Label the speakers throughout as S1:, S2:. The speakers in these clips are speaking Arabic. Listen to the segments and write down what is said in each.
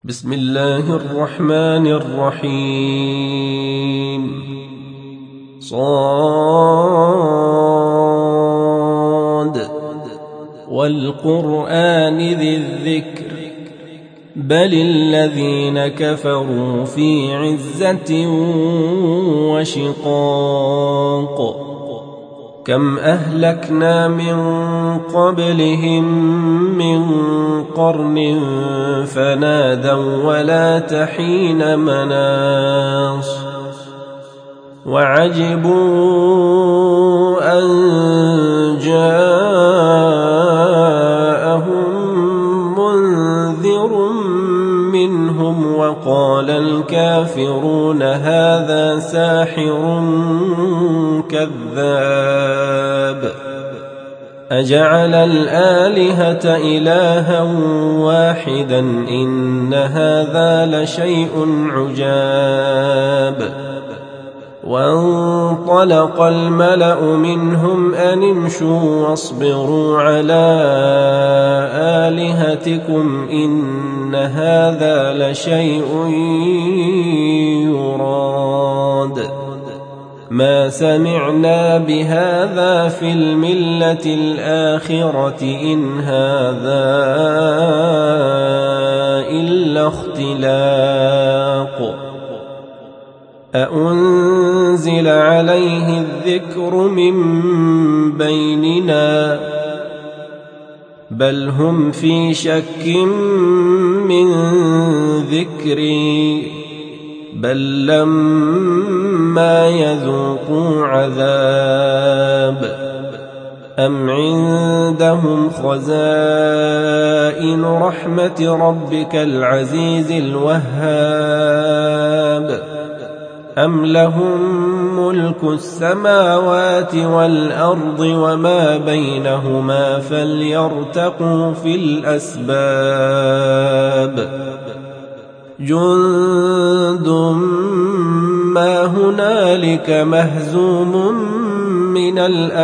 S1: بسم الله الرحمن الرحيم صاد والقرآن ذي الذكر بل الذين كفروا في عزة وشقاق كم أهلكنا من قبلهم من قرن فنادوا ولا تحين مناص وعجبوا أن جاءهم منذر منهم وقال الكافرون هذا ساحر كذاب أجعل الآلهة إلها واحدا إن هذا لشيء عجاب وانطلق الملأ منهم أن امشوا واصبروا على آلهتكم إن هذا لشيء يراد ما سمعنا بهذا في الملة الآخرة إن هذا إلا اختلاق أأنزل عليه الذكر من بيننا بل هم في شك من ذكري بل لما يذوقوا عذاب أم عندهم خزائن رحمة ربك العزيز الوهاب أم لهم ملك السماوات والأرض وما بينهما فليرتقوا في الأسباب جند ما هنالك مهزوم من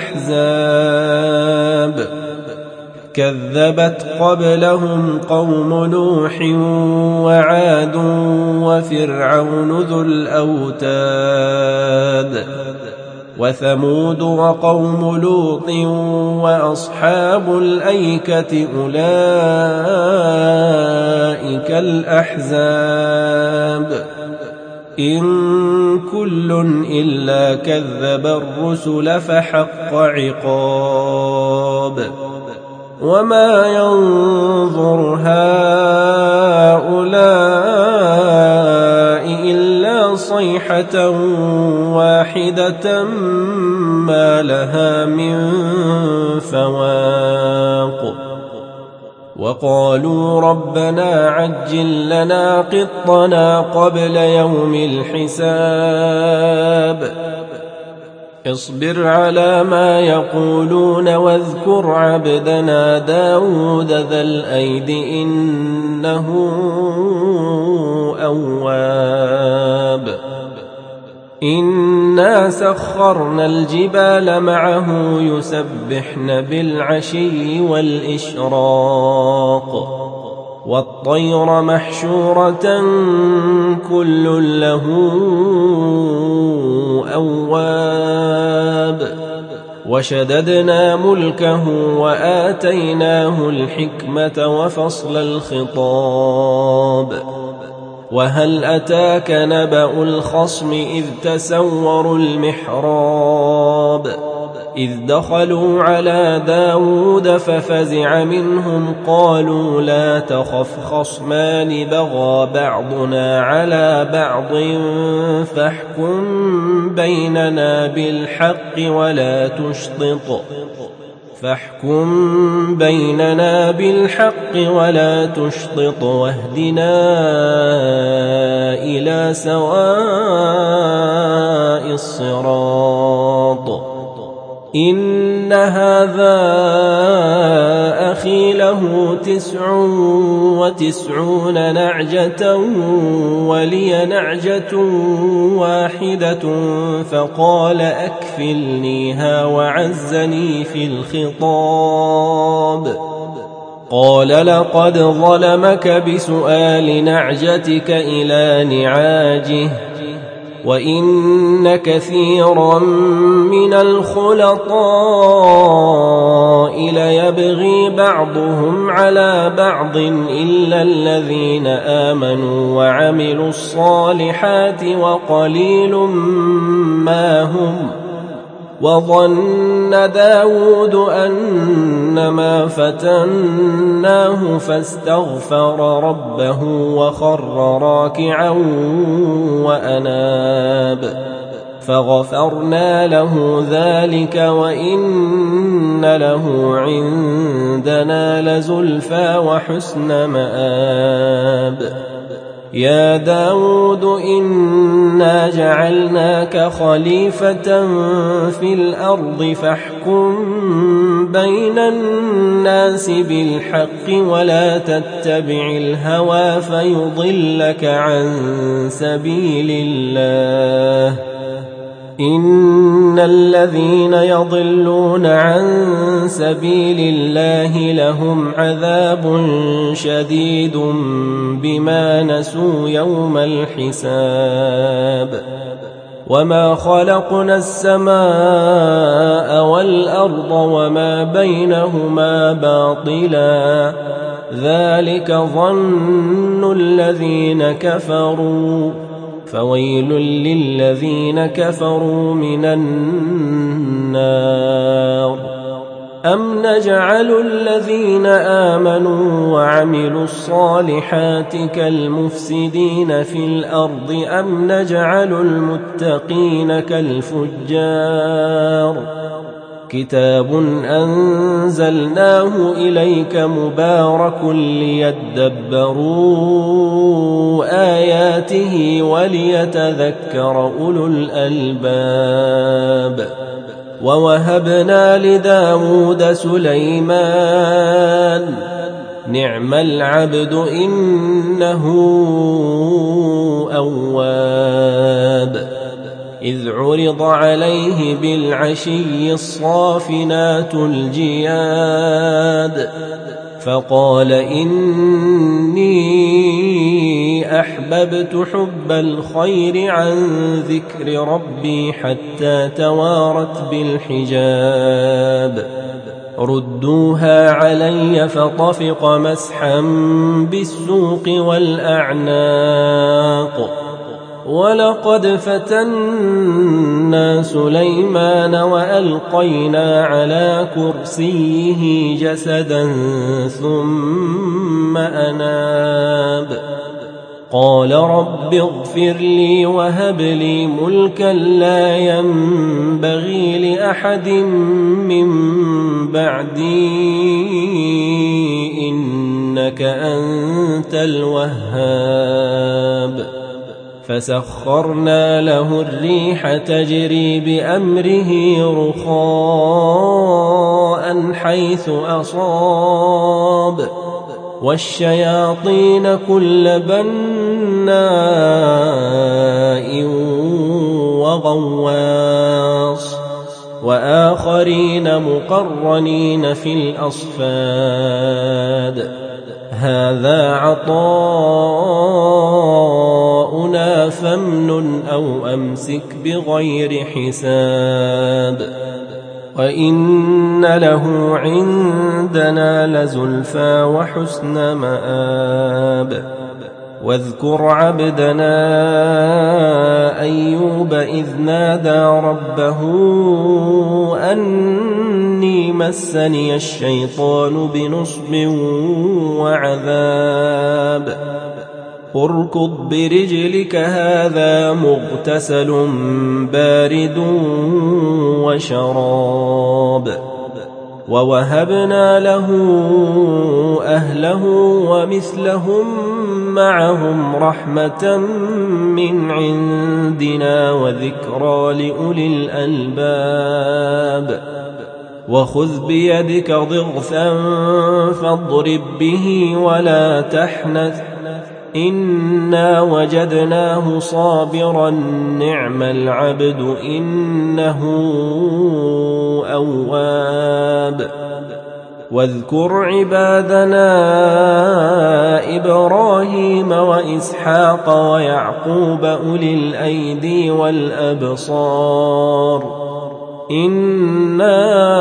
S1: الأحزاب كذبت قبلهم قوم نوح وعاد وفرعون ذو الأوتاد وثمود وقوم لوط وأصحاب الأيكة أولئك الأحزاب إن كل إلا كذب الرسل فحق عقاب وما ينظر هؤلاء إلا صيحة واحدة ما لها من فواق وقالوا ربنا عجل لنا قطنا قبل يوم الحساب اصبر على ما يقولون واذكر عبدنا داود ذا الأيد إنه أواب إنا سخرنا الجبال معه يسبحن بالعشي والإشراق والطير محشورة كل له أواب وشددنا ملكه وآتيناه الحكمة وفصل الخطاب وهل أتاك نبأ الخصم إذ تسوروا المحراب إذ دخلوا على داود ففزع منهم قالوا لا تخف خصمان بغى بعضنا على بعض فاحكم بيننا بالحق ولا تشطط واهدنا إلى سواء الصراط إن هذا أخي له 99 نعجة ولي نعجة واحدة فقال أكفلنيها وعزني في الخطاب قال لقد ظلمك بسؤال نعجتك إلى نعاجه وإن كثيرا من الخلطاء ليبغي بعضهم على بعض إلا الذين آمنوا وعملوا الصالحات وقليل ما هم. وظن داود أنما فتناه فاستغفر ربه وخر راكعا وأناب فغفرنا له ذلك وإن له عندنا لزلفى وحسن مآب. يا داود إنا جعلناك خليفة في الأرض فاحكم بين الناس بالحق ولا تتبع الهوى فيضلك عن سبيل الله. إن الذين يضلون عن سبيل الله لهم عذاب شديد بما نسوا يوم الحساب. وما خلقنا السماء والأرض وما بينهما باطلا ذلك ظن الذين كفروا فويل للذين كفروا من النار. أم نجعل الذين آمنوا وعملوا الصالحات كالمفسدين في الأرض أم نجعل المتقين كالفجار. كتاب أنزلناه إليك مبارك ليدبروا آياته وليتذكر أولو الألباب. ووهبنا لداود سليمان نعم العبد إنه أواب. إذ عرض عليه بالعشي الصافنات الجياد فقال إني أحببت حب الخير عن ذكر ربي حتى توارت بالحجاب. ردوها علي فطفق مسحا بالسوق والأعناق. ولقد فتنا سليمان وألقينا على كرسيه جسدا ثم أناب. قال رب اغفر لي وهب لي ملكا لا ينبغي لأحد من بعدي إنك أنت الوهاب. فسخرنا له الريح تجري بأمره رخاء حيث أصاب والشياطين كل بناء وغواص وآخرين مقرنين في الأصفاد. هذا عطاؤنا فامنن أو أمسك بغير حساب. وإن له عندنا لزلفى وحسن مآب. واذكر عبدنا أيوب إذ نادى ربه أني مسني الشيطان بنصب وعذاب. اركض برجلك هذا مغتسل بارد وشراب. ووهبنا له أهله ومثلهم معهم رحمة من عندنا وذكرى لأولي الألباب. وخذ بيدك ضغثا فاضرب به ولا تحنث إنا وجدناه صابرا نعم العبد إنه أواب. واذكر عبادنا إبراهيم وإسحاق ويعقوب أولي الأيدي والأبصار إنا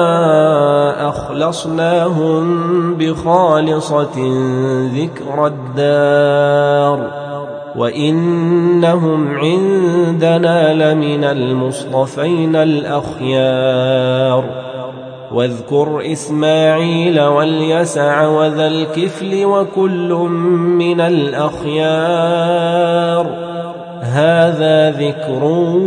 S1: أخلصناهم بخالصة ذكر الدار وإنهم عندنا لمن المصطفين الأخيار واذكر إسماعيل واليسع وذا الكفل وكل من الأخيار هذا ذكر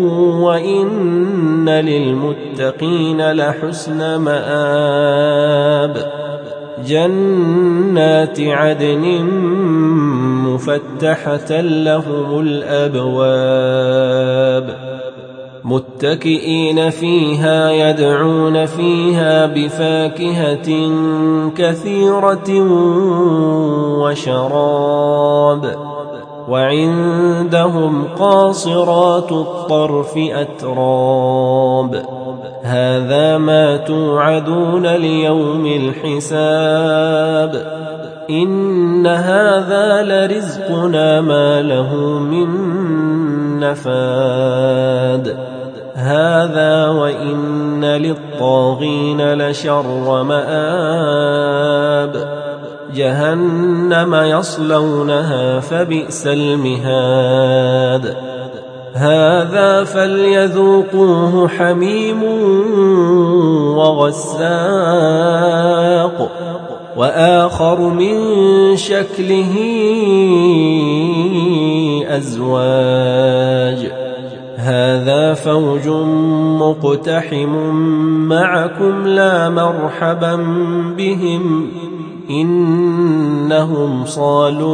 S1: وإن للمتقين لحسن مآب جنات عدن مفتحة لهم الأبواب متكئين فيها يدعون فيها بفاكهة كثيرة وشراب وعندهم قاصرات الطرف أتراب هذا ما توعدون ليوم الحساب إن هذا لرزقنا ما له من نفاد هذا وإن للطاغين لشر مآب جهنم يصلونها فبئس المهاد هذا فليذوقوه حميم وغساق وآخر من شكله أزواج هذا فوج مقتحم معكم لا مرحبا بهم إنهم صالوا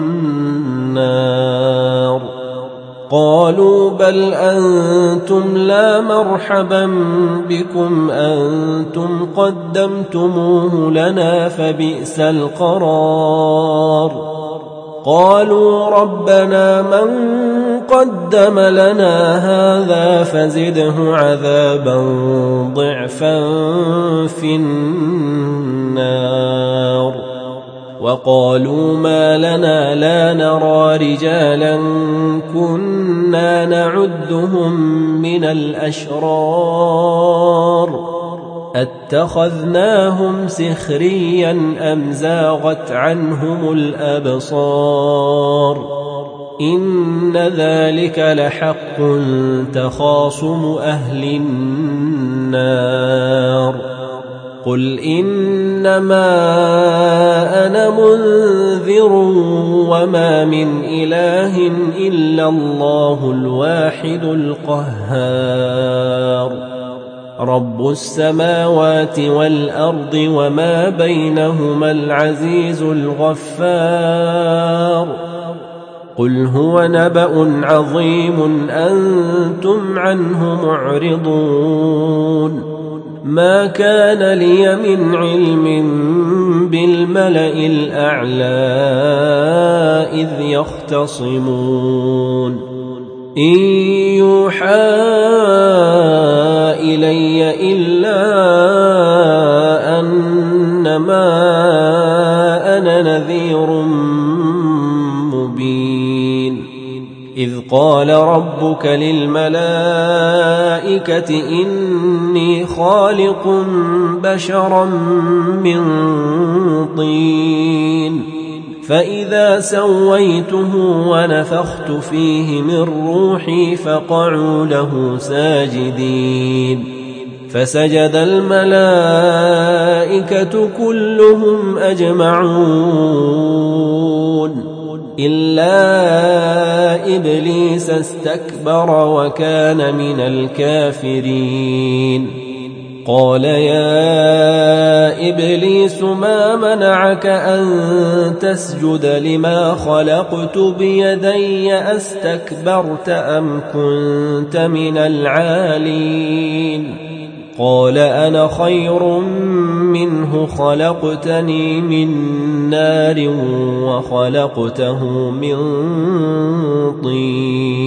S1: النار قالوا بل أنتم لا مرحبا بكم أنتم قدمتموه لنا فبئس القرار قالوا ربنا من قدم لنا هذا فزده عذابا ضعفا في النار وقالوا ما لنا لا نرى رجالا كنا نعدهم من الأشرار أتخذناهم سخريا أم زاغت عنهم الأبصار إن ذلك لحق تخاصم أهل النار قل إنما أنا منذر وما من إله إلا الله الواحد القهار رب السماوات والأرض وما بينهما العزيز الغفار قل هو نبأ عظيم أنتم عنه معرضون ما كان لي من علم بالملأ الأعلى إذ يختصمون إن يوحى إلي إلا أنما أنا نذير مبين إذ قال ربك للملائكة إني خالق بشرا من طين فإذا سويته ونفخت فيه من روحي فقعوا له ساجدين فسجد الملائكة كلهم أجمعون إلا إبليس استكبر وكان من الكافرين قال يا إبليس ما منعك أن تسجد لما خلقت بيدي أستكبرت أم كنت من العالين قال أنا خير منه خلقتني من نار وخلقته من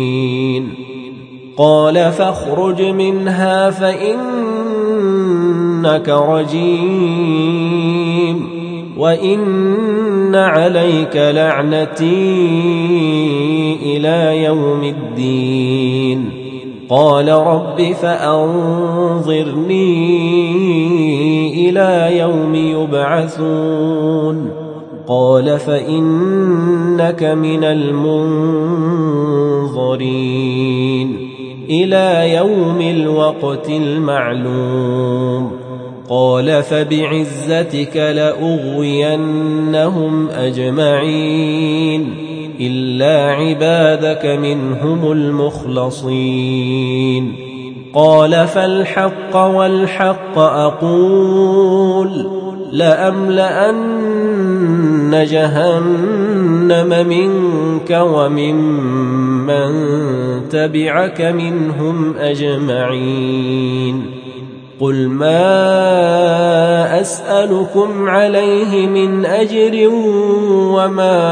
S1: طين قال فاخرج منها فإنك إنك رجيم وإن عليك لعنتي إلى يوم الدين قال رب فأنظرني إلى يوم يبعثون قال فإنك من المنظرين إلى يوم الوقت المعلوم قال فبعزتك لأغوينهم أجمعين إلا عبادك منهم المخلصين قال فالحق والحق أقول لأملأن جهنم منك وممن تبعك منهم أجمعين قل ما أسألكم عليه من أجر وما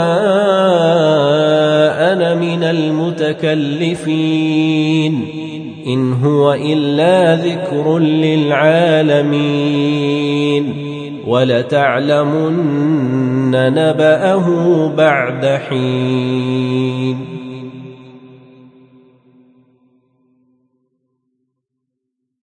S1: أنا من المتكلفين إن هو إلا ذكر للعالمين ولتعلمن نبأه بعد حين